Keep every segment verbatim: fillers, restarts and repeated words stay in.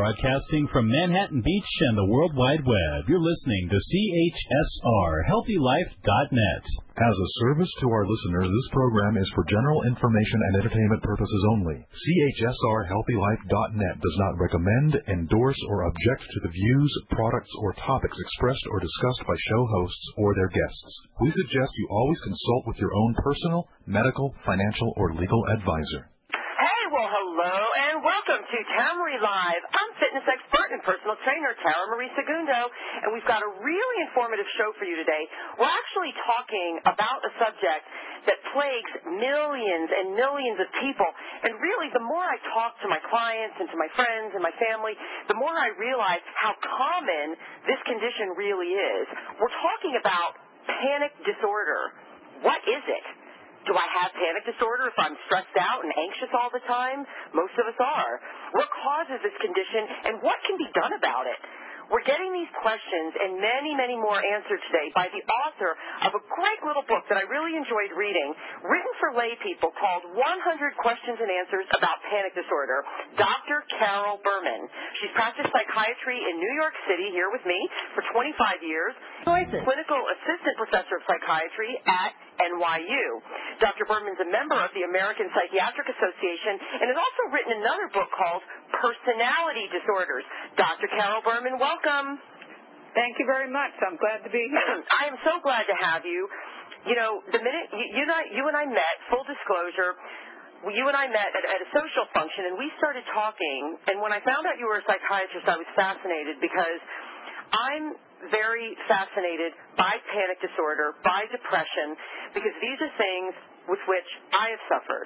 broadcasting from Manhattan Beach and the World Wide Web. You're listening to C H S R Healthy Life dot net. As a service to our listeners, this program is for general information and entertainment purposes only. C H S R Healthy Life dot net does not recommend, endorse, or object to the views, products, or topics expressed or discussed by show hosts or their guests. We suggest you always consult with your own personal, medical, financial, or legal advisor. Hey, well, hello, and welcome to Tamari Live. I'm fitness expert and personal trainer Tara Marie Segundo, and we've got a really informative show for you today. We're actually talking about a subject that plagues millions and millions of people, and really the more I talk to my clients and to my friends and my family, the more I realize how common this condition really is. We're talking about panic disorder. What is it? Do I have panic disorder if I'm stressed out and anxious all the time? Most of us are. What causes this condition, and what can be done about it? We're getting these questions and many, many more answered today by the author of a great little book that I really enjoyed reading, written for lay people, called one hundred Questions and Answers About Panic Disorder, Doctor Carol Berman. She's practiced psychiatry in New York City here with me for twenty-five years. Choices. Clinical assistant professor of psychiatry at N Y U. Doctor Berman's a member of the American Psychiatric Association and has also written another book called Personality Disorders. Doctor Carol Berman, welcome. Thank you very much. I'm glad to be here. I am so glad to have you. You know, the minute you, you, and, I, you and I met, full disclosure, you and I met at, at a social function, and we started talking, and when I found out you were a psychiatrist, I was fascinated because I'm very fascinated by panic disorder, by depression, because these are things with which I have suffered.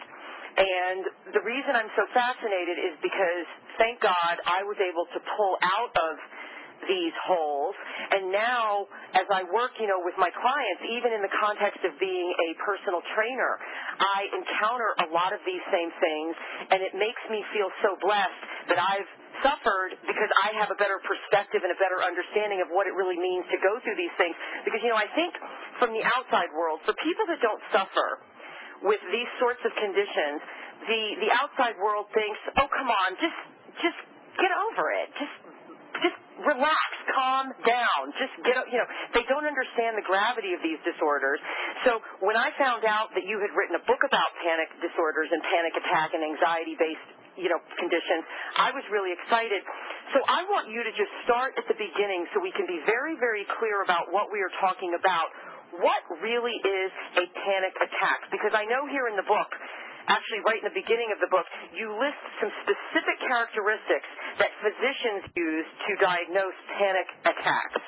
And the reason I'm so fascinated is because, thank God, I was able to pull out of these holes. And now, as I work, you know, with my clients, even in the context of being a personal trainer, I encounter a lot of these same things, and it makes me feel so blessed that I've suffered because I have a better perspective and a better understanding of what it really means to go through these things. Because, you know, I think from the outside world, for people that don't suffer with these sorts of conditions, the, the outside world thinks, oh, come on, just just get over it. Just just relax, calm down. Just get, you know, they don't understand the gravity of these disorders. So when I found out that you had written a book about panic disorders and panic attack and anxiety-based, you know, conditions, I was really excited. So I want you to just start at the beginning so we can be very, very clear about what we are talking about. What really is a panic attack? Because I know here in the book, actually right in the beginning of the book, you list some specific characteristics that physicians use to diagnose panic attacks.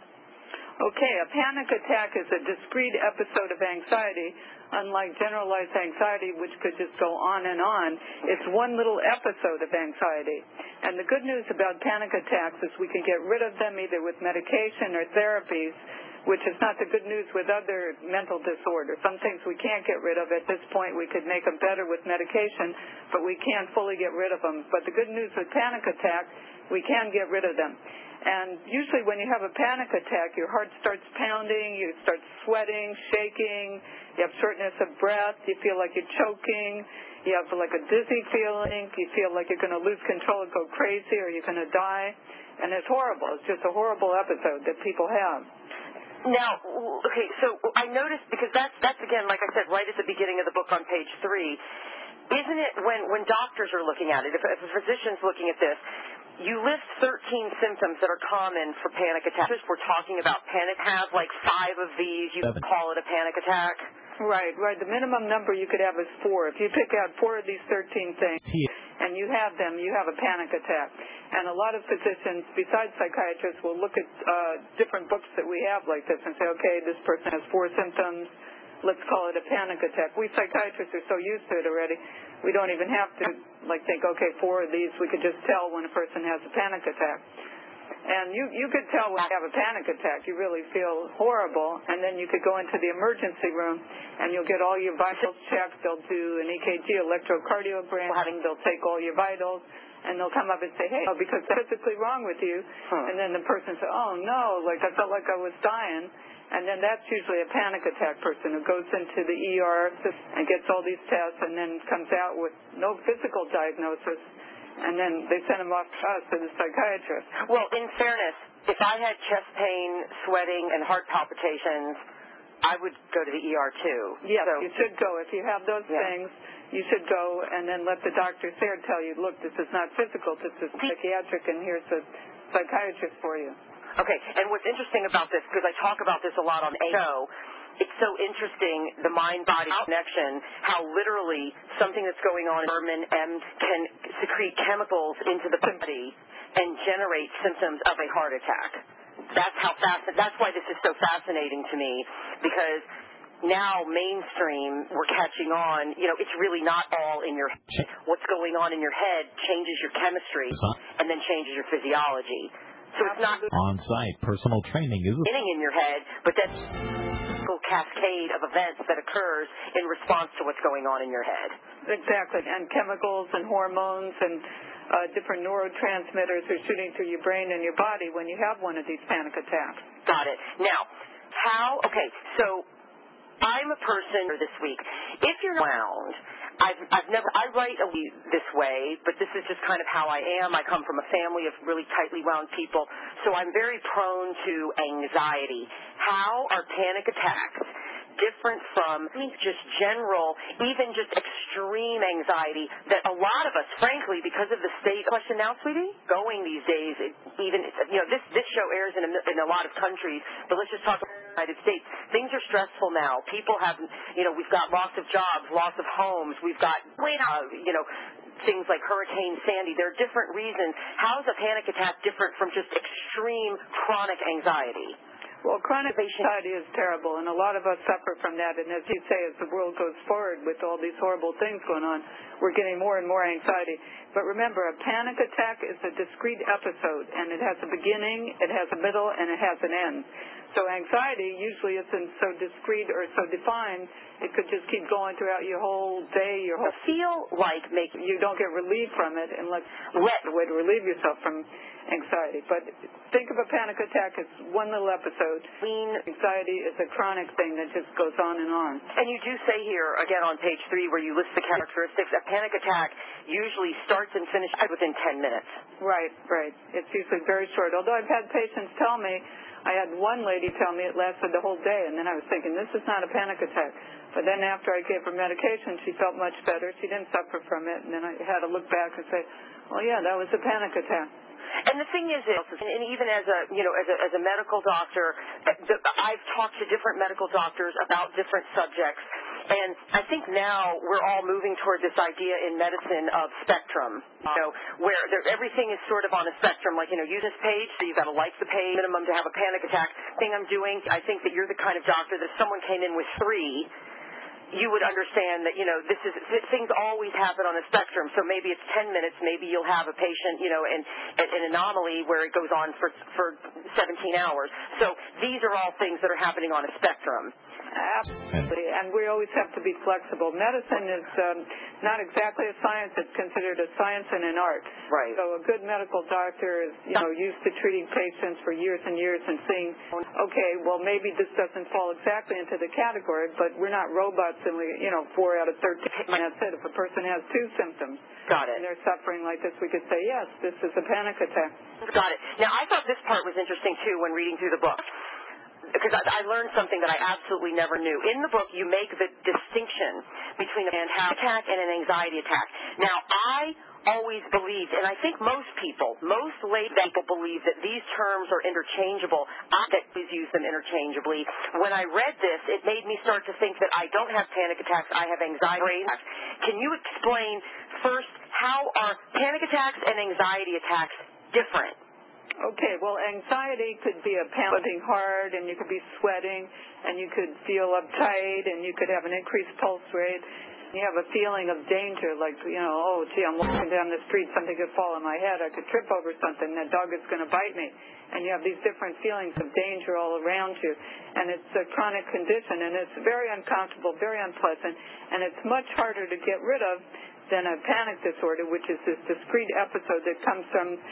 Okay, a panic attack is a discrete episode of anxiety. Unlike generalized anxiety, which could just go on and on, it's one little episode of anxiety. And the good news about panic attacks is we can get rid of them either with medication or therapies, which is not the good news with other mental disorders. Some things we can't get rid of at this point. We could make them better with medication, but we can't fully get rid of them. But the good news with panic attack, we can get rid of them. And usually when you have a panic attack, your heart starts pounding, you start sweating, shaking, you have shortness of breath, you feel like you're choking, you have like a dizzy feeling, you feel like you're going to lose control and go crazy or you're going to die. And it's horrible. It's just a horrible episode that people have. Now, okay, so I noticed, because that's, that's again, like I said, right at the beginning of the book on page three, isn't it when, when doctors are looking at it, if, if a physician's looking at this, you list thirteen symptoms that are common for panic attacks. We're talking about panic, have like five of these, you Seven. Call it a panic attack. Right, right. The minimum number you could have is four. If you pick out four of these thirteen things and you have them, you have a panic attack. And a lot of physicians, besides psychiatrists, will look at uh, different books that we have like this and say, okay, this person has four symptoms. Let's call it a panic attack. We psychiatrists are so used to it already, we don't even have to like think, okay, four of these, we could just tell when a person has a panic attack. And you, you could tell when you have a panic attack. You really feel horrible. And then you could go into the emergency room and you'll get all your vitals checked. They'll do an E K G, electrocardiogram. They'll take all your vitals. And they'll come up and say, hey, oh, because that's physically wrong with you. Huh. And then the person says, oh, no, like I felt like I was dying. And then that's usually a panic attack person who goes into the E R and gets all these tests and then comes out with no physical diagnosis and then they send them off to us to the psychiatrist. Well, in fairness, if I had chest pain, sweating, and heart palpitations, I would go to the E R too. Yes, so, you should go. If you have those yeah. things, you should go and then let the doctors there tell you, look, this is not physical, this is psychiatric, and here's a psychiatrist for you. Okay, and what's interesting about this, because I talk about this a lot on A O, it's so interesting, the mind-body connection, how literally something that's going on in Herman M can secrete chemicals into the body and generate symptoms of a heart attack. That's how fast. That's why this is so fascinating to me, because now mainstream we're catching on. You know, it's really not all in your head. What's going on in your head changes your chemistry and then changes your physiology. So it's not on-site personal training is getting in your head, but that's a cascade of events that occurs in response to what's going on in your head. Exactly, and chemicals and hormones and uh, different neurotransmitters are shooting through your brain and your body when you have one of these panic attacks. Got it. Now, how, okay, so I'm a person this week. If you're around, I've, I've never, I write a week this way, but this is just kind of how I am. I come from a family of really tightly wound people, so I'm very prone to anxiety. How are panic attacks different from just general, even just extreme anxiety that a lot of us, frankly, because of the state question now, sweetie, going these days, it, even, you know, this, this show airs in a, in a lot of countries, but let's just talk about the United States. Things are stressful now. People have, you know, we've got loss of jobs, loss of homes. We've got, uh, you know, things like Hurricane Sandy. There are different reasons. How is a panic attack different from just extreme chronic anxiety? Well, chronic anxiety is terrible, and a lot of us suffer from that. And as you say, as the world goes forward with all these horrible things going on, we're getting more and more anxiety. But remember, a panic attack is a discrete episode, and it has a beginning, it has a middle, and it has an end. So anxiety usually isn't so discrete or so defined. It could just keep going throughout your whole day, your whole feel like making you don't get relief from it unless the way to relieve yourself from anxiety. But think of a panic attack as one little episode. Anxiety is a chronic thing that just goes on and on. And you do say here, again on page three, where you list the characteristics, a panic attack usually starts and finishes within ten minutes. Right, right. It's usually very short. Although I've had patients tell me, I had one lady tell me it lasted the whole day, and then I was thinking, this is not a panic attack. But then after I gave her medication, she felt much better. She didn't suffer from it, and then I had to look back and say, well, yeah, that was a panic attack. And the thing is, and even as a you know as a as a medical doctor, I've talked to different medical doctors about different subjects, and I think now we're all moving toward this idea in medicine of spectrum, you know, where there, everything is sort of on a spectrum. Like, you know, use this page, so you've got to like the page minimum to have a panic attack. Thing I'm doing, I think that you're the kind of doctor that if someone came in with three, you would understand that, you know, this is things always happen on a spectrum. So maybe it's ten minutes, maybe you'll have a patient, you know, in, in an anomaly where it goes on for for seventeen hours. So these are all things that are happening on a spectrum. Absolutely, and we always have to be flexible. Medicine is um, not exactly a science; it's considered a science and an art. Right. So a good medical doctor is, you know, used to treating patients for years and years and seeing, okay, well maybe this doesn't fall exactly into the category, but we're not robots, and we, you know, four out of thirteen. That's it. If a person has two symptoms, got it, and they're suffering like this, we could say, yes, this is a panic attack. Got it. Now I thought this part was interesting too when reading through the book, because I, I learned something that I absolutely never knew. In the book, you make the distinction between a panic attack and an anxiety attack. Now, I always believed, and I think most people, most lay people believe that these terms are interchangeable. I always use them interchangeably. When I read this, it made me start to think that I don't have panic attacks, I have anxiety attacks. Can you explain first, how are panic attacks and anxiety attacks different? Okay, well, anxiety could be a pounding heart, and you could be sweating, and you could feel uptight, and you could have an increased pulse rate. You have a feeling of danger, like, you know, oh, gee, I'm walking down the street, something could fall on my head, I could trip over something, that dog is going to bite me. And you have these different feelings of danger all around you. And it's a chronic condition, and it's very uncomfortable, very unpleasant, and it's much harder to get rid of than a panic disorder, which is this discrete episode that comes from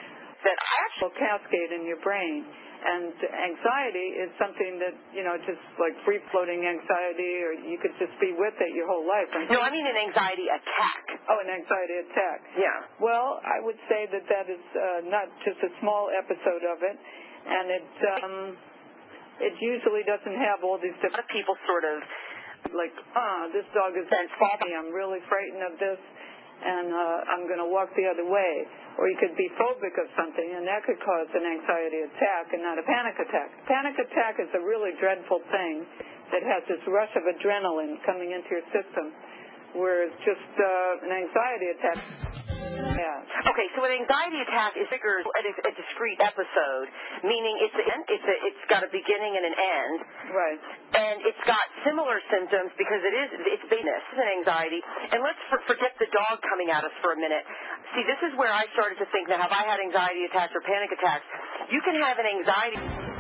that I actually cascade in your brain. And anxiety is something that, you know, just like free-floating anxiety, or you could just be with it your whole life. No, I mean an anxiety attack. Oh, an anxiety attack. Yeah. Well, I would say that that is uh, not just a small episode of it, and it um, it usually doesn't have all these different... A lot of people sort of... Like, ah, this dog is faulty. I'm really frightened of this, and uh, I'm going to walk the other way. Or you could be phobic of something, and that could cause an anxiety attack and not a panic attack. Panic attack is a really dreadful thing that has this rush of adrenaline coming into your system, whereas just uh, an anxiety attack... Yeah. Okay, so an anxiety attack is triggered at a, a discrete episode, meaning it's a, it's a, it's got a beginning and an end. Right. And it's got similar symptoms because it is it's business and anxiety. And let's for, forget the dog coming at us for a minute. See, this is where I started to think, now, have I had anxiety attacks or panic attacks? You can have an anxiety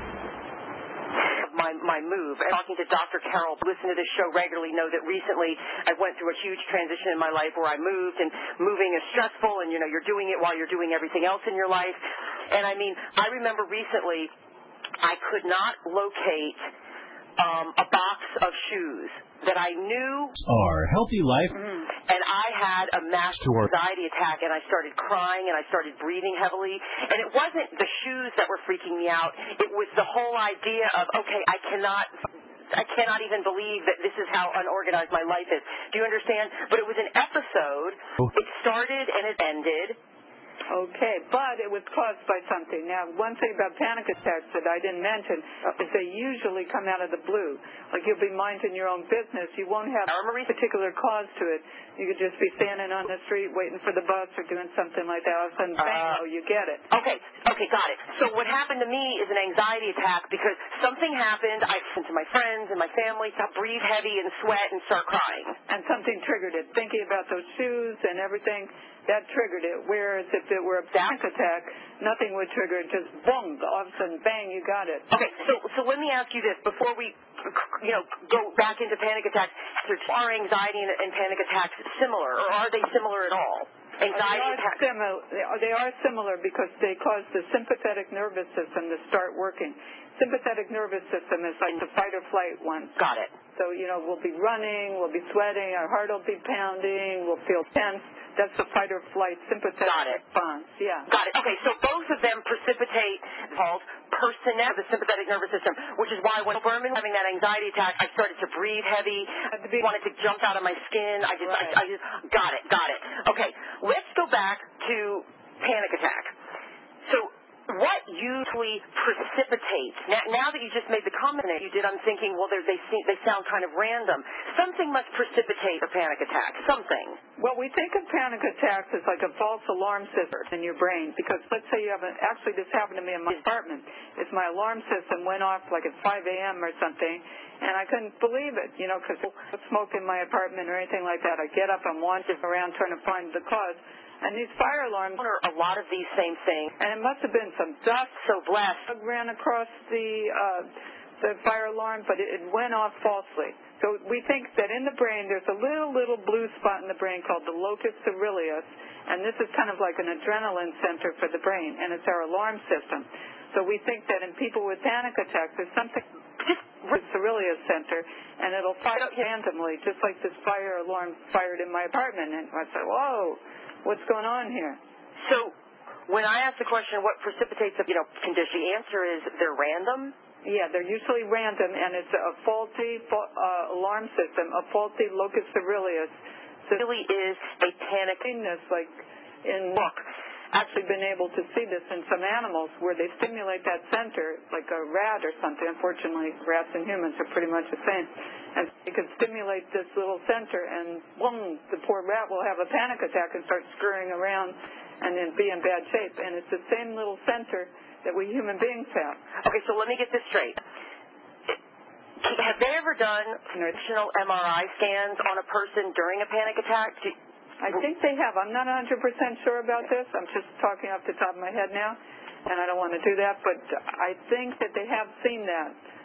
my my move. And talking to Doctor Carol, listen to this show regularly, know that recently I went through a huge transition in my life where I moved, and moving is stressful, and, you know, you're doing it while you're doing everything else in your life. And, I mean, I remember recently I could not locate um, a box of shoes that I knew Our Healthy Life. Mm, and I had a massive anxiety attack, and I started crying, and I started breathing heavily. And it wasn't the shoes that were freaking me out. It was the whole idea of, okay, I cannot... I cannot even believe that this is how unorganized my life is. Do you understand? But it was an episode. It started and it ended. Okay, but it was caused by something. Now, one thing about panic attacks that I didn't mention is they usually come out of the blue. Like, you'll be minding your own business. You won't have a particular cause to it. You could just be standing on the street waiting for the bus or doing something like that. All of a sudden, bang, Uh, oh, you get it. Okay, okay, got it. So what happened to me is an anxiety attack because something happened. I listened to my friends and my family, start breathe heavy and sweat and start crying. And something triggered it. Thinking about those shoes and everything, that triggered it. Whereas if it were a panic attack, nothing would trigger it. Just boom, all of a sudden, bang, you got it. Okay, so so let me ask you this before we, you know, go back into panic attacks. Are anxiety and, and panic attacks similar, or are they similar at all? Anxiety they are attacks. Similar, they are similar because they cause the sympathetic nervous system to start working. Sympathetic nervous system is like the fight or flight one. Got it. So, you know, we'll be running, we'll be sweating, our heart will be pounding, we'll feel tense. That's the fight or flight sympathetic Got it. response. Yeah. Got it. Okay, so both of them precipitate called personnel, the sympathetic nervous system, which is why when Berman was having that anxiety attack, I started to breathe heavy, I wanted to jump out of my skin. I just, Right. I, I just, got it, got it. Okay, let's go back to panic attack. So what usually precipitates? Now, now that you just made the comment that you did, I'm thinking, well, they're, they seem, they sound kind of random. Something must precipitate a panic attack. Something. Well, we think of panic attacks as like a false alarm system in your brain because let's say you have an, actually this happened to me in my apartment. Is my alarm system went off like at five a.m. or something, and I couldn't believe it, you know, because no smoke in my apartment or anything like that. I get up and wander around trying to find the cause. And these fire alarms are a lot of these same things. And it must have been some dust. So blessed. Ran across the uh, the fire alarm, but it, it went off falsely. So we think that in the brain there's a little, little blue spot in the brain called the locus coeruleus, and this is kind of like an adrenaline center for the brain, and it's our alarm system. So we think that in people with panic attacks, there's something the coeruleus center, and it'll fire randomly, just like this fire alarm fired in my apartment. And I said, whoa. What's going on here? So when I ask the question, what precipitates a you know, condition, the answer is they're random? Yeah, they're usually random, and it's a faulty uh, alarm system, a faulty locus coeruleus. So it really is a panic. Like in book, actually been able to see this in some animals where they stimulate that center, like a rat or something. Unfortunately, rats and humans are pretty much the same. And they can stimulate this little center, and boom, the poor rat will have a panic attack and start scurrying around and then be in bad shape. And it's the same little center that we human beings have. Okay, so let me get this straight. Have they ever done traditional M R I scans on a person during a panic attack? Do, I think they have. I'm not one hundred percent sure about this. I'm just talking off the top of my head now, and I don't want to do that. But I think that they have seen that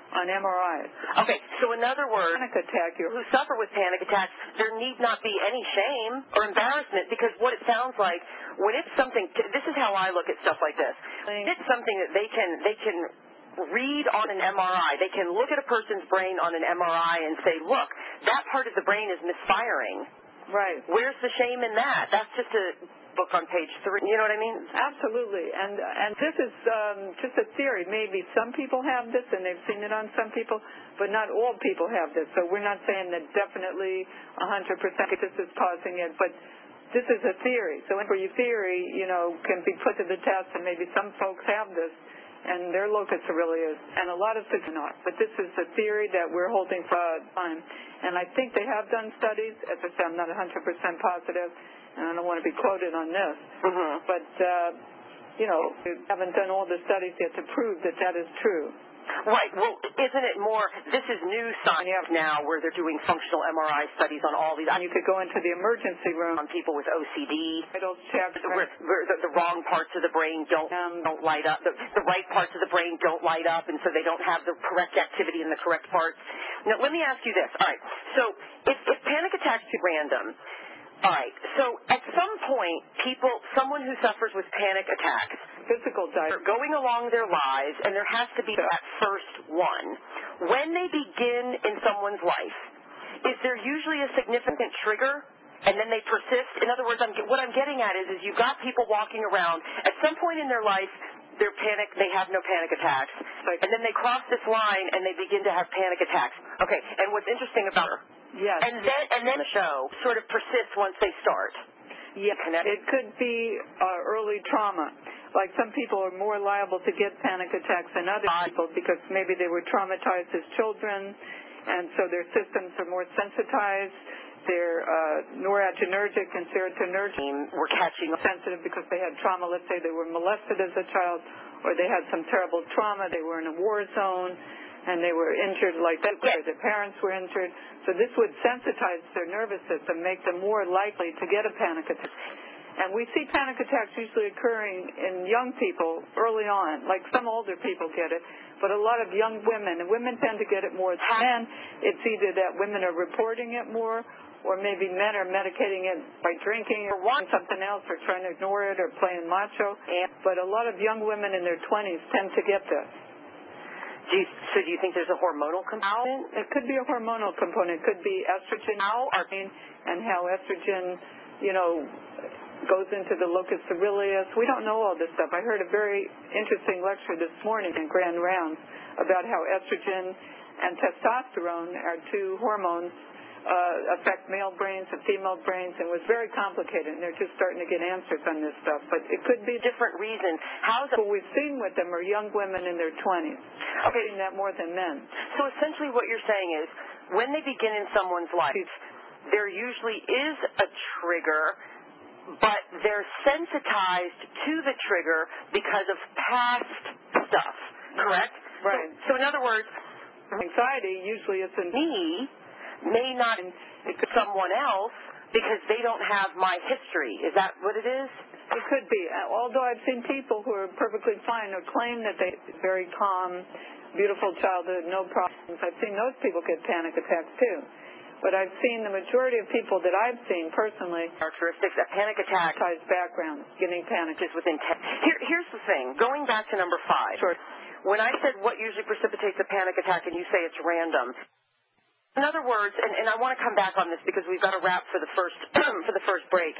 on M R Is. Okay, so in other words, Panic attack, you're who suffer with panic attacks, there need not be any shame or embarrassment, because what it sounds like, when it's something, this is how I look at stuff like this. It's something that they can they can read on an M R I. They can look at a person's brain on an M R I and say, look, that part of the brain is misfiring. right. Where's the shame in that? That's just a book on page three. You know what I mean? Absolutely. And and this is um, just a theory. Maybe some people have this and they've seen it on some people, but not all people have this. So we're not saying that definitely one hundred percent this is causing it, but this is a theory. So for your theory, you know, can be put to the test, and maybe some folks have this and their locus coeruleus, and a lot of things are not. But this is a theory that we're holding for time. And I think they have done studies. As I said, I'm not one hundred percent positive, and I don't want to be quoted on this. Mm-hmm. But, uh, you know, we haven't done all the studies yet to prove that that is true. Right. Well, isn't it more, this is new science now where they're doing functional M R I studies on all these. And you could go into the emergency room. On people with O C D. It'll check. Where, where the, the wrong parts of the brain don't, Um, don't light up. The, the right parts of the brain don't light up, and so they don't have the correct activity in the correct parts. Now, let me ask you this. All right. So if, if panic attacks are random, all right. So at some point, people, someone who suffers with panic attacks, physical they're diet. going along their lives, and there has to be that first one. When they begin in someone's life, is there usually a significant trigger, and then they persist? In other words, I'm, what I'm getting at is, is you've got people walking around. At some point in their life, they're panic, they have no panic attacks, and then they cross this line, and they begin to have panic attacks. Okay, and what's interesting about her, Yes. and then, and then the show sort of persists once they start. Yes. It could be uh, early trauma. Like some people are more liable to get panic attacks than other people because maybe they were traumatized as children, and so their systems are more sensitized. They're uh, noradrenergic and serotonergic. We're catching up. Sensitive because they had trauma. Let's say they were molested as a child, or they had some terrible trauma. They were in a war zone, and they were injured like that, or their parents were injured. So this would sensitize their nervous system, make them more likely to get a panic attack. And we see panic attacks usually occurring in young people early on, like some older people get it, but a lot of young women, and women tend to get it more than men. It's either that women are reporting it more, or maybe men are medicating it by drinking or wanting something else, or trying to ignore it, or playing macho. But a lot of young women in their twenties tend to get this. Do you, so do you think there's a hormonal component? It could be a hormonal component. It could be estrogen, and how estrogen, you know, goes into the locus coeruleus. We don't know all this stuff. I heard a very interesting lecture this morning in Grand Rounds about how estrogen and testosterone are two hormones uh, affect male brains and female brains, and it was very complicated, and they're just starting to get answers on this stuff. But it could be different reasons. How's what we've seen with them are young women in their twenties. Okay. I've seen that more than men. So essentially what you're saying is when they begin in someone's life, there usually is a trigger, but they're sensitized to the trigger because of past stuff, correct? Right. So, so in other words, anxiety usually isn't me may not it could someone else because they don't have my history. Is that what it is? It could be. Although I've seen people who are perfectly fine or claim that they're very calm, beautiful childhood, no problems. I've seen those people get panic attacks too. But I've seen the majority of people that I've seen personally characteristics of panic attack background getting panic is within ten. Here, here's the thing. Going back to number five. Sure. When I said what usually precipitates a panic attack and you say it's random, in other words, and, and I want to come back on this because we've got to wrap for the first for the first break.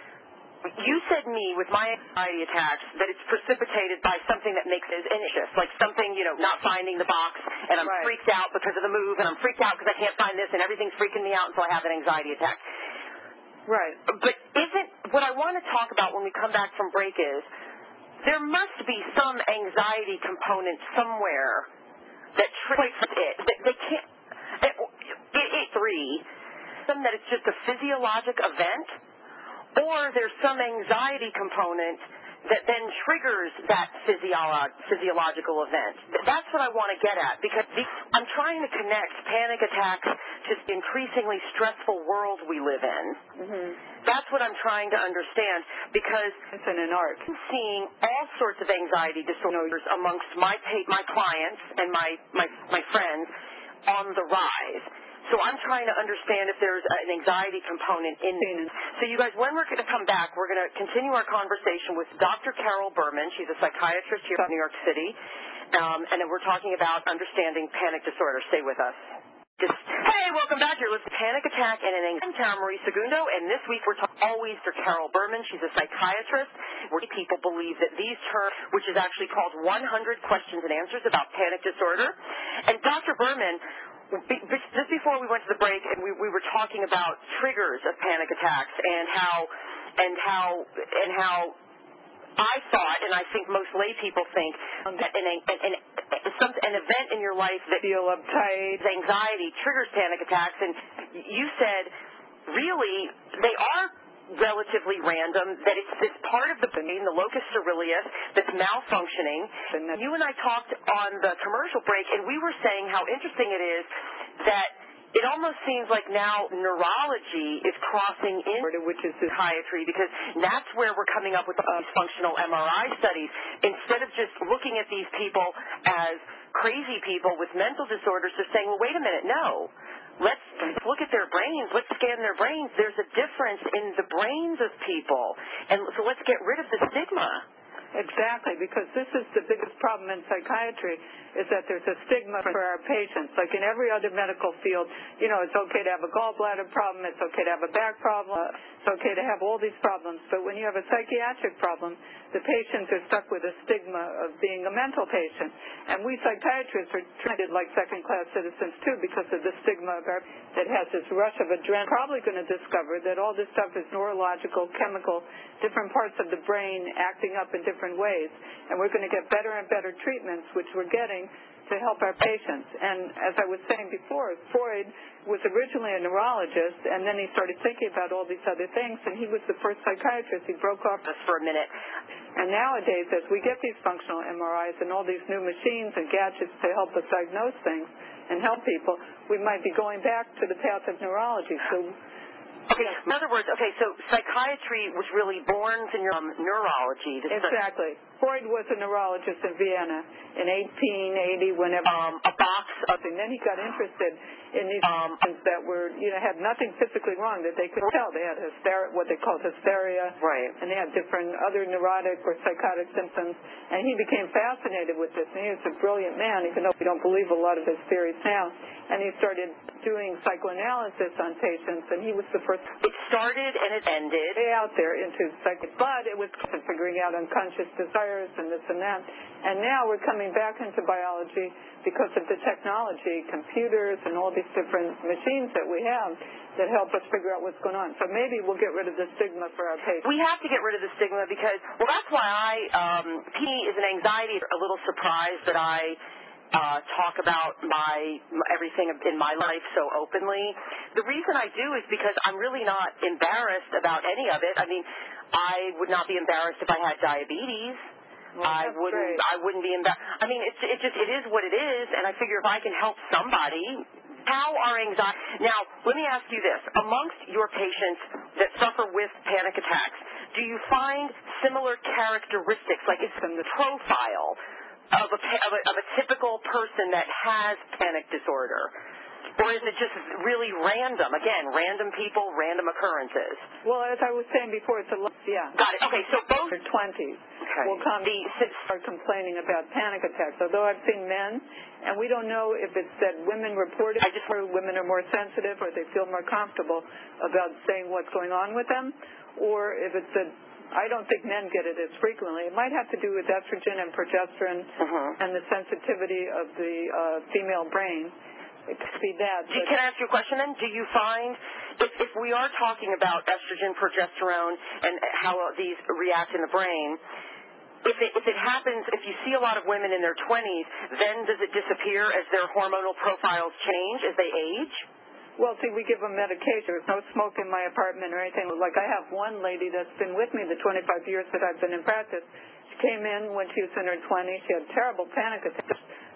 You said me with my anxiety attacks that it's precipitated by something that makes it anxious, like something, you know, not finding the box, and I'm right. freaked out because of the move, and I'm freaked out because I can't find this, and everything's freaking me out, and so I have an anxiety attack. Right. But isn't what I want to talk about when we come back from break is there must be some anxiety component somewhere that triggers it. That they can't. It, it, it three, some that it's just a physiologic event. Or there's some anxiety component that then triggers that physiolo- physiological event. That's what I want to get at, because the, I'm trying to connect panic attacks just the increasingly stressful world we live in. Mm-hmm. That's what I'm trying to understand, because it's in an art. I'm seeing all sorts of anxiety disorders amongst my my clients and my, my, my friends on the rise. So I'm trying to understand if there's an anxiety component in it. So you guys, when we're going to come back, we're going to continue our conversation with Doctor Carol Berman. She's a psychiatrist here in New York City. Um, and then we're talking about understanding panic disorder. Stay with us. Just, hey, welcome back. You're listening to Panic Attack and an Anxiety. I'm Tara Marie Segundo, and this week we're talking always to Carol Berman. She's a psychiatrist, where people believe that these terms, which is actually called one hundred Questions and Answers About Panic Disorder. And Doctor Berman, just before we went to the break, and we, we were talking about triggers of panic attacks and how and how and how I thought, and I think most lay people think, that an, an, an, some, an event in your life that feel uptight, anxiety triggers panic attacks, and you said really they are relatively random, that it's this part of the brain, the locus ceruleus, that's malfunctioning. And you and I talked on the commercial break, and we were saying how interesting it is that it almost seems like now neurology is crossing in, which is psychiatry, because that's where we're coming up with these functional M R I studies. Instead of just looking at these people as crazy people with mental disorders, they're saying, well, wait a minute, no. Let's look at their brains. Let's scan their brains. There's a difference in the brains of people. And so let's get rid of the stigma. Exactly, because this is the biggest problem in psychiatry, is that there's a stigma for our patients. Like in every other medical field, you know, it's okay to have a gallbladder problem, it's okay to have a back problem, it's okay to have all these problems. But when you have a psychiatric problem, the patients are stuck with a stigma of being a mental patient. And we psychiatrists are treated like second-class citizens, too, because of the stigma of our, that has this rush of adrenaline. Probably going to discover that all this stuff is neurological, chemical, different parts of the brain acting up in different ways. And we're going to get better and better treatments, which we're getting, to help our patients. And as I was saying before, Freud was originally a neurologist, and then he started thinking about all these other things, and he was the first psychiatrist. He broke off this for a minute. And nowadays, as we get these functional M R Is and all these new machines and gadgets to help us diagnose things and help people, we might be going back to the path of neurology. So, okay, in other words, okay, so psychiatry was really born from um, neurology. This exactly. Freud was a neurologist in Vienna in eighteen eighty, whenever um, a box of, and then he got interested in these um, patients that were, you know, had nothing physically wrong that they could tell. They had hysteria, what they called hysteria, right? And they had different other neurotic or psychotic symptoms. And he became fascinated with this. And he was a brilliant man, even though we don't believe a lot of his theories now. And he started doing psychoanalysis on patients, and he was the first. It started and it ended out there into psych, but it was figuring out unconscious desires and this and that. And now we're coming back into biology because of the technology, computers, and all these different machines that we have that help us figure out what's going on. So maybe we'll get rid of the stigma for our patients. We have to get rid of the stigma because, well, that's why I, um, P is an anxiety, a little surprised that I uh, talk about my everything in my life so openly. The reason I do is because I'm really not embarrassed about any of it. I mean, I would not be embarrassed if I had diabetes. Well, I wouldn't. Great. I wouldn't be embarrassed. I mean, it's it just it is what it is, and I figure if I can help somebody, how are anxiety? Now, let me ask you this: amongst your patients that suffer with panic attacks, do you find similar characteristics, like it's in the profile of a of a, of a typical person that has panic disorder? Or is it just really random? Again, random people, random occurrences. Well, as I was saying before, it's a lot, yeah. Got it. Okay, so both their twenties okay. will come the, start complaining about panic attacks. Although I've seen men, and we don't know if it's that women report it, I just heard women are more sensitive or they feel more comfortable about saying what's going on with them, or if it's a I don't think men get it as frequently. It might have to do with estrogen and progesterone uh-huh. and the sensitivity of the uh, female brain. It could be that. Do, can I ask you a question then? Do you find, if, if we are talking about estrogen, progesterone, and how these react in the brain, if it, if it happens, if you see a lot of women in their twenties, then does it disappear as their hormonal profiles change as they age? Well, see, we give them medication. There's no smoke in my apartment or anything. Like I have one lady that's been with me the twenty-five years that I've been in practice. She came in when she was in her twenties. She had terrible panic attacks.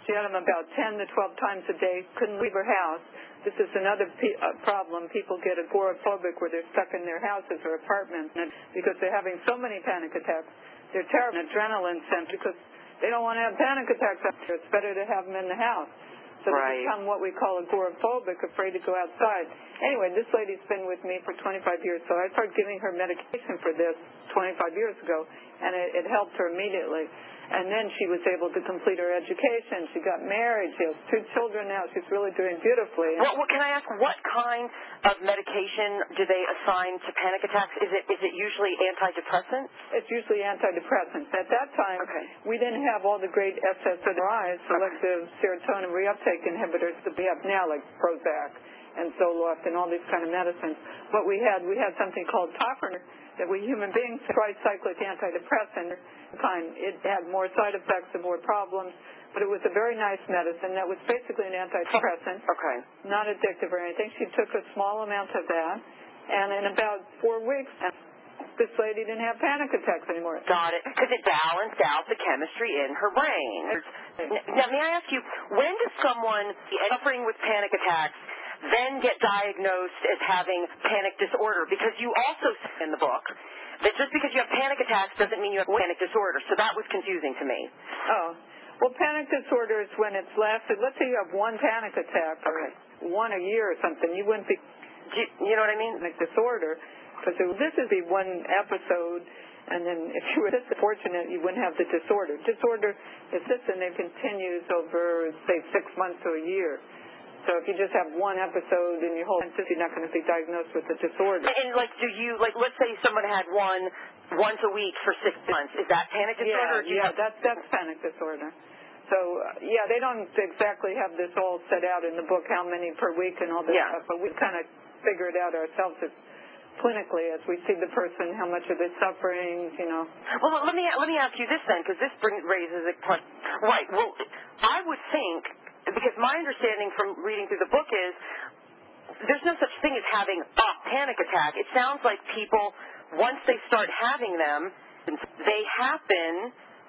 She had them about ten to twelve times a day, couldn't leave her house. This is another pe- uh, problem. People get agoraphobic where they're stuck in their houses or apartments and because they're having so many panic attacks. They're terrible adrenaline sent because they don't want to have panic attacks out there. It's better to have them in the house. So right. they become what we call agoraphobic, afraid to go outside. Anyway, this lady's been with me for twenty-five years, so I started giving her medication for this twenty-five years ago, and it, it helped her immediately. And then she was able to complete her education. She got married. She has two children now. She's really doing beautifully. Well, well, can I ask, what kind of medication do they assign to panic attacks? Is it is it usually antidepressants? It's usually antidepressants. At that time, okay. we didn't have all the great S S R Is, selective okay. serotonin reuptake inhibitors that we have now, like Prozac and Zoloft and all these kind of medicines. What we had, we had something called Topper that we human beings, tricyclic antidepressant kind. It had more side effects and more problems, but it was a very nice medicine that was basically an antidepressant. Okay. Not addictive or anything. She took a small amount of that, and in about four weeks, this lady didn't have panic attacks anymore. Got it. Because it balanced out the chemistry in her brain. Now, may I ask you, when does someone suffering with panic attacks then get diagnosed as having panic disorder? Because you also say in the book that just because you have panic attacks doesn't mean you have panic disorder. So that was confusing to me. Oh. Well, panic disorder is when it's lasted. Let's say you have one panic attack or okay. one a year or something. You wouldn't be... Do you, you know what I mean? Panic disorder. Because this would be one episode, and then if you were this fortunate, you wouldn't have the disorder. Disorder is this, and it continues over, say, six months to a year. So if you just have one episode in your whole life, you're not going to be diagnosed with a disorder. And, like, do you, like, let's say someone had one once a week for six months. Is that panic disorder? Yeah, yeah, have... that's, that's panic disorder. So, uh, yeah, they don't exactly have this all set out in the book, how many per week and all this yeah. stuff, but we kind of figure it out ourselves as clinically as we see the person, how much of it suffering, you know. Well, let me let me ask you this then, because this brings, raises a question. Right. Well, I would think, because my understanding from reading through the book is there's no such thing as having a panic attack. It sounds like people, once they start having them, they happen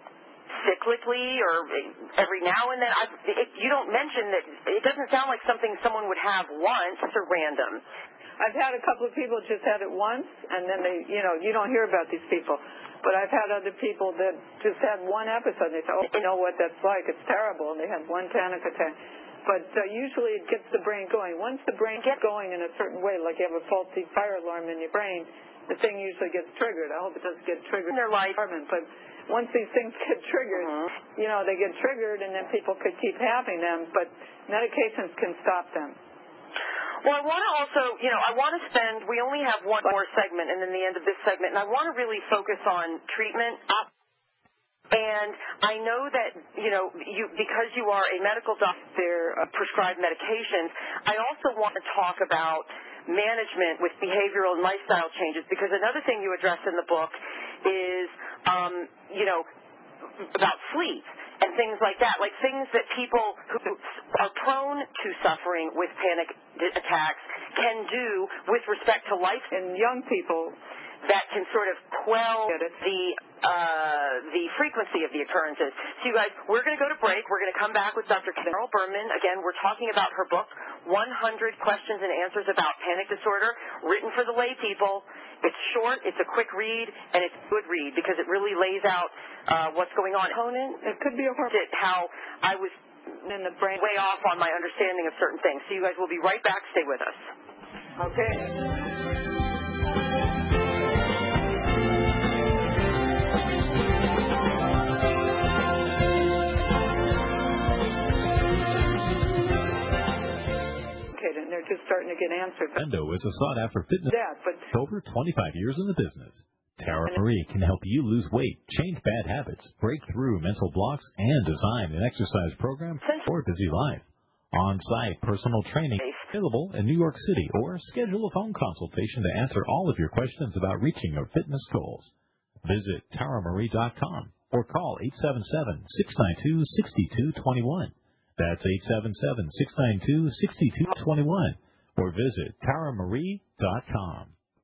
cyclically or every now and then. I, it, you don't mention that. It doesn't sound like something someone would have once or random. I've had a couple of people just had it once, and then they, you know, you don't hear about these people. But I've had other people that just had one episode, and they say, oh, you know what that's like. It's terrible, and they had one panic attack. But uh, usually it gets the brain going. Once the brain gets going in a certain way, like you have a faulty fire alarm in your brain, the thing usually gets triggered. I hope it doesn't get triggered in their life. But once these things get triggered, mm-hmm. you know, they get triggered, and then people could keep having them. But medications can stop them. Well, I want to also, you know, I want to spend, we only have one more segment and then the end of this segment, and I want to really focus on treatment. And I know that, you know, you because you are a medical doctor, uh, prescribed medications, I also want to talk about management with behavioral and lifestyle changes, because another thing you address in the book is, um, you know, about sleep and things like that, like things that people who are prone to suffering with panic attacks can do with respect to life. In young people, that can sort of quell the uh, the frequency of the occurrences. So you guys, we're going to go to break. We're going to come back with Doctor Carol Berman. Again, we're talking about her book, one hundred Questions and Answers About Panic Disorder, written for the lay people. It's short, it's a quick read, and it's a good read because it really lays out uh, what's going on. Conan, it could be a horrible. How I was in the brain way off on my understanding of certain things. So you guys will be right back. Stay with us. Okay. And they're just starting to get answers. Endo is a sought-after fitness yeah, but over twenty-five years in the business. Tara Marie can help you lose weight, change bad habits, break through mental blocks, and design an exercise program for a busy life. On-site personal training available in New York City, or schedule a phone consultation to answer all of your questions about reaching your fitness goals. Visit tara marie dot com or call eight seven seven, six nine two, six two two one. That's eight seven seven, six nine two, six two two one, or visit tara marie dot com.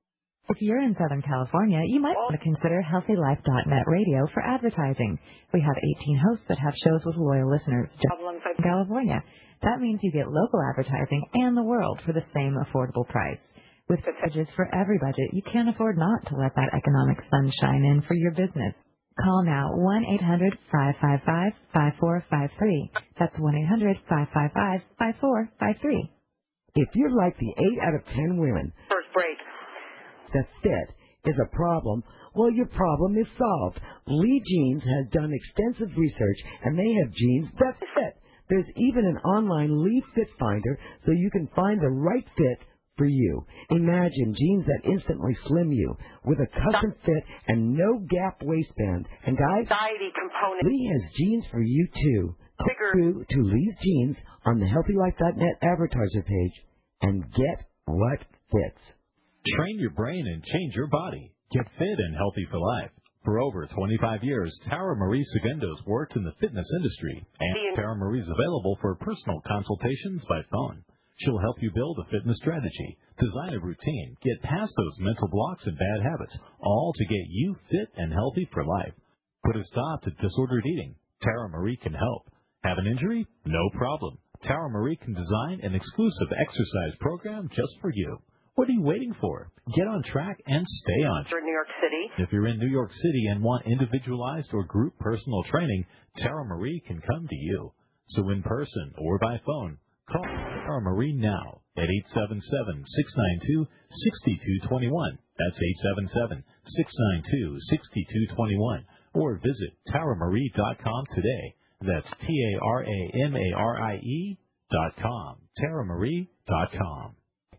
If you're in Southern California, you might want to consider healthy life dot net radio for advertising. We have eighteen hosts that have shows with loyal listeners just in California. That means you get local advertising and the world for the same affordable price. With packages for every budget, you can't afford not to let that economic sun shine in for your business. Call now one eight hundred five five five five four five three. That's one eight hundred five five five five four five three. If you're like the eight out of ten women First break. that fit is a problem, well, your problem is solved. Lee Jeans has done extensive research, and they have jeans that fit. There's even an online Lee Fit Finder so you can find the right fit for you. Imagine jeans that instantly slim you with a custom fit and no gap waistband. And guys, Anxiety component. Lee has jeans for you too. Click through to Lee's Jeans on the healthy life dot net advertiser page and get what fits. Train your brain and change your body. Get fit and healthy for life. For over twenty-five years, Tara Marie Segundo's worked in the fitness industry, and Tara Marie's available for personal consultations by phone. She'll help you build a fitness strategy, design a routine, get past those mental blocks and bad habits, all to get you fit and healthy for life. Put a stop to disordered eating. Tara Marie can help. Have an injury? No problem. Tara Marie can design an exclusive exercise program just for you. What are you waiting for? Get on track and stay on track. In New York City. If you're in New York City and want individualized or group personal training, Tara Marie can come to you. So in person or by phone, call Tara Marie now at eight seven seven, six nine two, six two two one. That's eight seven seven, six nine two, six two two one. Or visit tara marie dot com today. That's T A R A M A R I E dot com. tara marie dot com.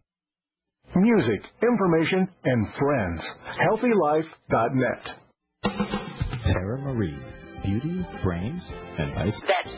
Music, information, and friends. healthy life dot net. Tara Marie. Beauty, brains, and vice. That's...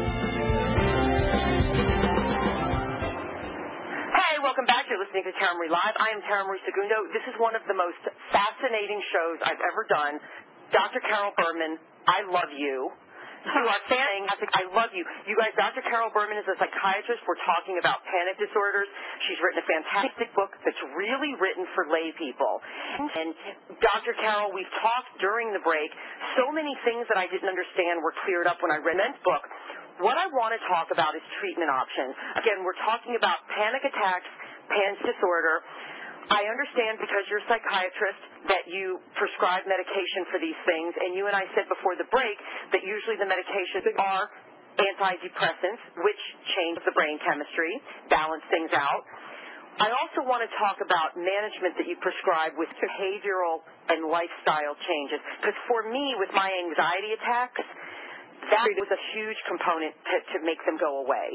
Hey, welcome back. You're listening to Tara Marie Live. I am Tara Marie Segundo. This is one of the most fascinating shows I've ever done. Doctor Carol Berman, I love you. You are fantastic. I love you. You guys, Doctor Carol Berman is a psychiatrist. We're talking about panic disorders. She's written a fantastic book that's really written for lay people. And Doctor Carol, we've talked during the break. So many things that I didn't understand were cleared up when I read that book. What I want to talk about is treatment options. Again, we're talking about panic attacks, panic disorder. I understand because you're a psychiatrist that you prescribe medication for these things, and you and I said before the break that usually the medications are antidepressants, which change the brain chemistry, balance things out. I also want to talk about management that you prescribe with behavioral and lifestyle changes, because for me, with my anxiety attacks, that was a huge component to, to make them go away.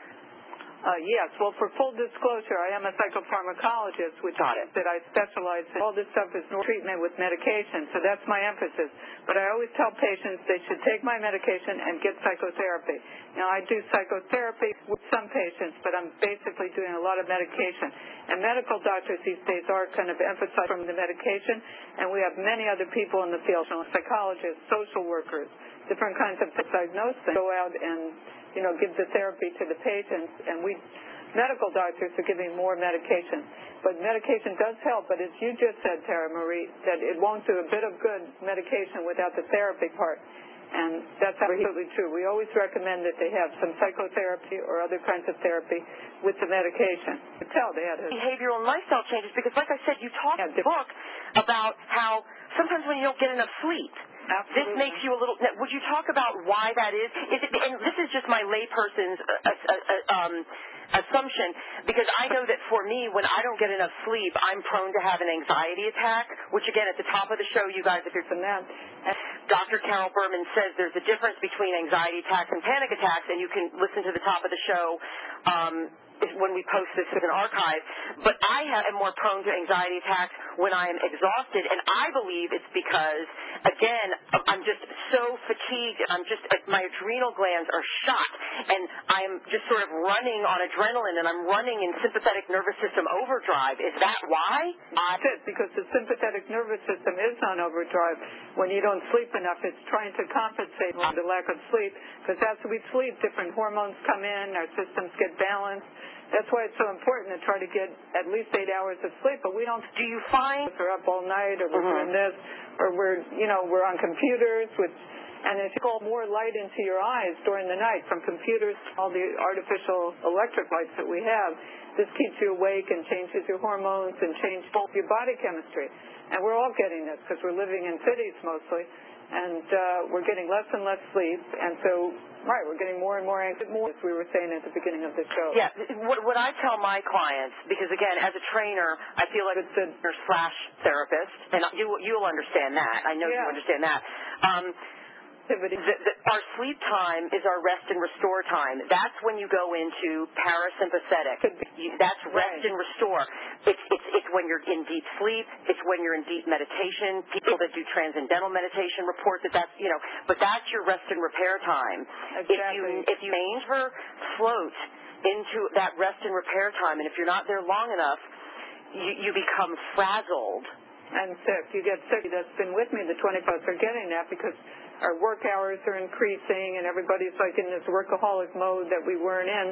Uh, yes. Well, for full disclosure, I am a psychopharmacologist, which means that I specialize in all this stuff is treatment with medication, so that's my emphasis. But I always tell patients they should take my medication and get psychotherapy. Now, I do psychotherapy with some patients, but I'm basically doing a lot of medication. And medical doctors these days are kind of emphasizing the medication, and we have many other people in the field, psychologists, social workers, different kinds of diagnoses go out and you know, give the therapy to the patients, and we, medical doctors are giving more medication. But medication does help, but as you just said, Tara Marie, that it won't do a bit of good medication without the therapy part. And that's absolutely true. We always recommend that they have some psychotherapy or other kinds of therapy with the medication. You tell they had a behavioral and lifestyle changes, because like I said, you talk in the book about how sometimes when you don't get enough sleep, Absolutely. This makes you a little. Would you talk about why that is? Is it, and this is just my layperson's uh, uh, uh, um, assumption, because I know that for me, when I don't get enough sleep, I'm prone to have an anxiety attack. Which again, at the top of the show, you guys, if you're from them, Doctor Carol Berman says there's a difference between anxiety attacks and panic attacks, and you can listen to the top of the show. Um, when we post this as an archive, but I have, am more prone to anxiety attacks when I am exhausted, and I believe it's because, again, I'm just so fatigued, I'm just, my adrenal glands are shot, and I'm just sort of running on adrenaline, and I'm running in sympathetic nervous system overdrive. Is that why? That's it, because the sympathetic nervous system is on overdrive. When you don't sleep enough, it's trying to compensate for the lack of sleep, because as we sleep, different hormones come in, our systems get balanced, That's why it's so important to try to get at least eight hours of sleep. But we don't. Do you find we're up all night, or we're mm-hmm. doing this, or we're, you know, we're on computers, which, and it's all more light into your eyes during the night from computers, all the artificial electric lights that we have. This keeps you awake and changes your hormones and changes your body chemistry. And we're all getting this because we're living in cities mostly, and uh, we're getting less and less sleep, and so, right, we're getting more and more anxious, more, as we were saying at the beginning of the show. Yeah, what, what I tell my clients, because, again, as a trainer, I feel like it's a slash therapist, and you, you'll understand that. I know yeah. you understand that. Um, The, the, our sleep time is our rest and restore time. That's when you go into parasympathetic. You, that's rest right. and restore. It's, it's, it's when you're in deep sleep. It's when you're in deep meditation. People that do transcendental meditation report that that's, you know, but that's your rest and repair time. Exactly. If you, if you ever float into that rest and repair time, and if you're not there long enough, you, you become frazzled. And sick. You get sick. That's been with me. The twenty of us are getting that because our work hours are increasing, and everybody's like in this workaholic mode that we weren't in.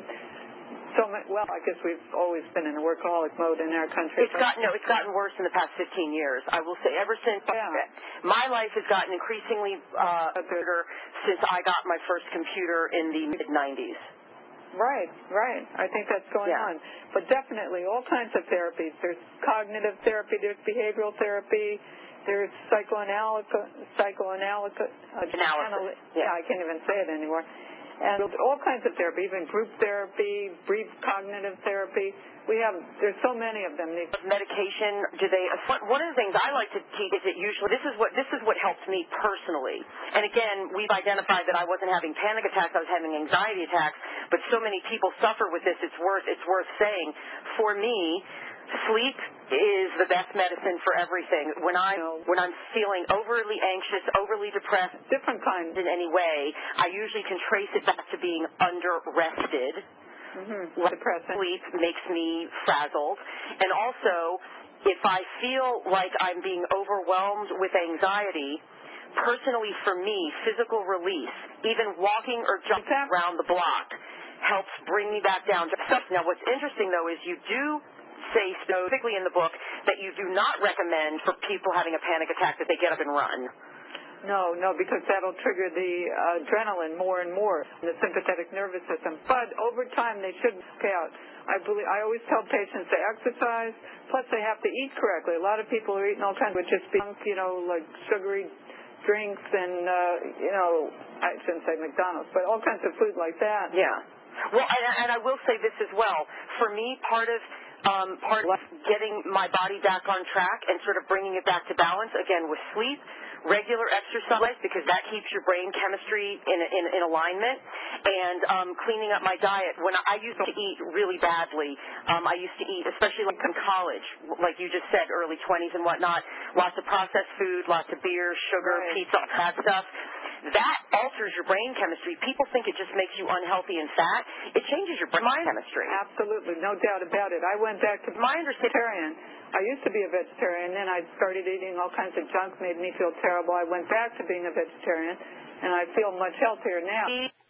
So well, I guess we've always been in a workaholic mode in our country. It's gotten no, it's gotten worse in the past fifteen years. I will say, ever since yeah. my life has gotten increasingly uh, better since I got my first computer in the mid nineties. Right, right. I think that's going yeah. on. But definitely all kinds of therapies. There's cognitive therapy, there's behavioral therapy, there's psychoanalysis, psychoanalysis, uh, analysis. Yeah. yeah, I can't even say it anymore. And all kinds of therapy, even group therapy, brief cognitive therapy. We have, there's so many of them. Medication, do they, one of the things I like to teach is that usually, this is what, this is what helps me personally. And again, we've identified that I wasn't having panic attacks, I was having anxiety attacks, but so many people suffer with this, it's worth, it's worth saying. For me, sleep is the best medicine for everything. When I when I'm feeling overly anxious, overly depressed, different kinds in any way, I usually can trace it back to being under-rested. Mm-hmm. Depressing. Sleep makes me frazzled. And also, if I feel like I'm being overwhelmed with anxiety, personally for me, physical release, even walking or jumping around the block, helps bring me back down to stuff. Now, what's interesting, though, is you do say specifically in the book that you do not recommend for people having a panic attack that they get up and run. No, no, because that'll trigger the uh, adrenaline more and more in the sympathetic nervous system. But over time, they should pay out. I believe I always tell patients to exercise, plus they have to eat correctly. A lot of people are eating all kinds of just junk, you know, like sugary drinks and, uh, you know, I shouldn't say McDonald's, but all kinds of food like that. Yeah. Well, and, and I will say this as well. For me, part of um, part of getting my body back on track and sort of bringing it back to balance, again, with sleep, regular exercise, because that keeps your brain chemistry in, in, in alignment, and um, cleaning up my diet. When I used to eat really badly, um, I used to eat, especially like in college, like you just said, early twenties and whatnot, lots of processed food, lots of beer, sugar, right. pizza, that stuff. That alters your brain chemistry. People think it just makes you unhealthy and fat. It changes your brain chemistry. Absolutely, no doubt about it. I went back to my understanding. I used to be a vegetarian, then I started eating all kinds of junk, made me feel terrible. I went back to being a vegetarian, and I feel much healthier now.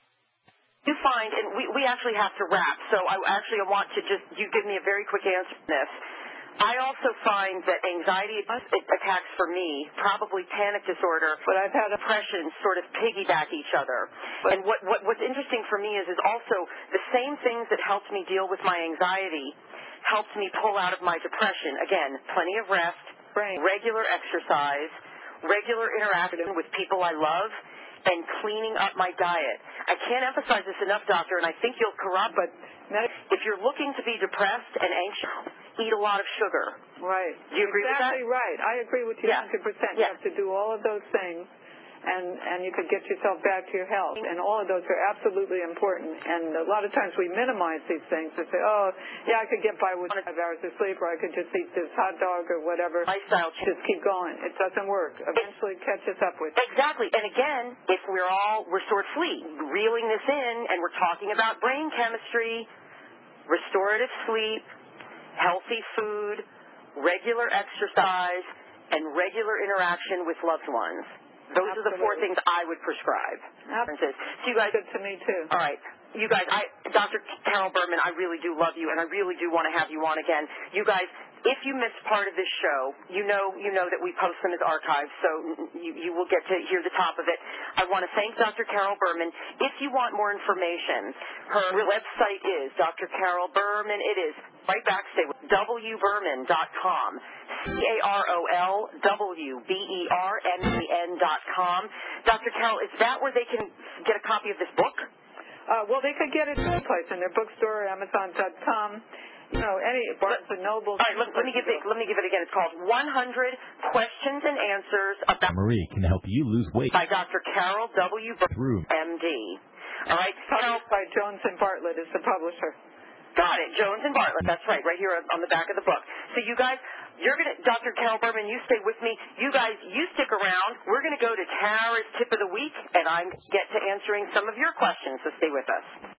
You find, and we, we actually have to wrap, so I actually want to just, you give me a very quick answer to this. I also find that anxiety attacks for me, probably panic disorder, but I've had depression sort of piggyback each other. But and what, what what's interesting for me is is also the same things that helped me deal with my anxiety helped me pull out of my depression. Again, plenty of rest, right. regular exercise, regular interaction with people I love, and cleaning up my diet. I can't emphasize this enough, doctor, and I think you'll corroborate. But if you're looking to be depressed and anxious, eat a lot of sugar. Right. Do you agree exactly with that? Right. I agree with you yeah. one hundred percent. Yeah. You have to do all of those things, and, and you could get yourself back to your health. And all of those are absolutely important. And a lot of times we minimize these things and say, oh, yeah, I could get by with five hours of sleep, or I could just eat this hot dog or whatever. Lifestyle. Just keep going. It doesn't work. Eventually it catches up with you. Exactly. And again, if we're all restored sleep, reeling this in, and we're talking about brain chemistry, restorative sleep, healthy food, regular exercise, and regular interaction with loved ones. Those Absolutely. are the four things I would prescribe. Absolutely. So you guys, good to me too. All right. you guys, I, Doctor Carol Berman, I really do love you, and I really do want to have you on again. You guys, if you missed part of this show, you know you know that we post them as archives, so you, you will get to hear the top of it. I want to thank Doctor Carol Berman. If you want more information, her website is Doctor Carol Berman. It is right back, stay with w berman dot com. C A R O L W B E R M A N dot com. Doctor Carol, is that where they can get a copy of this book? Uh, well, they could get it any place, in their bookstore, Amazon dot com. You know, any Barnes and Noble. All right, let, let me give it. Let me give it again. It's called one hundred Questions and Answers About Marie can help you lose weight by Doctor Carol W. Berman, M D. All right, published by Jones and Bartlett is the publisher. Got it, Jones and Bartlett. That's right, right here on the back of the book. So you guys, you're gonna, Doctor Carol Berman, you stay with me. You guys, you stick around. We're gonna go to Tara's tip of the week, and I get to answering some of your questions. So stay with us.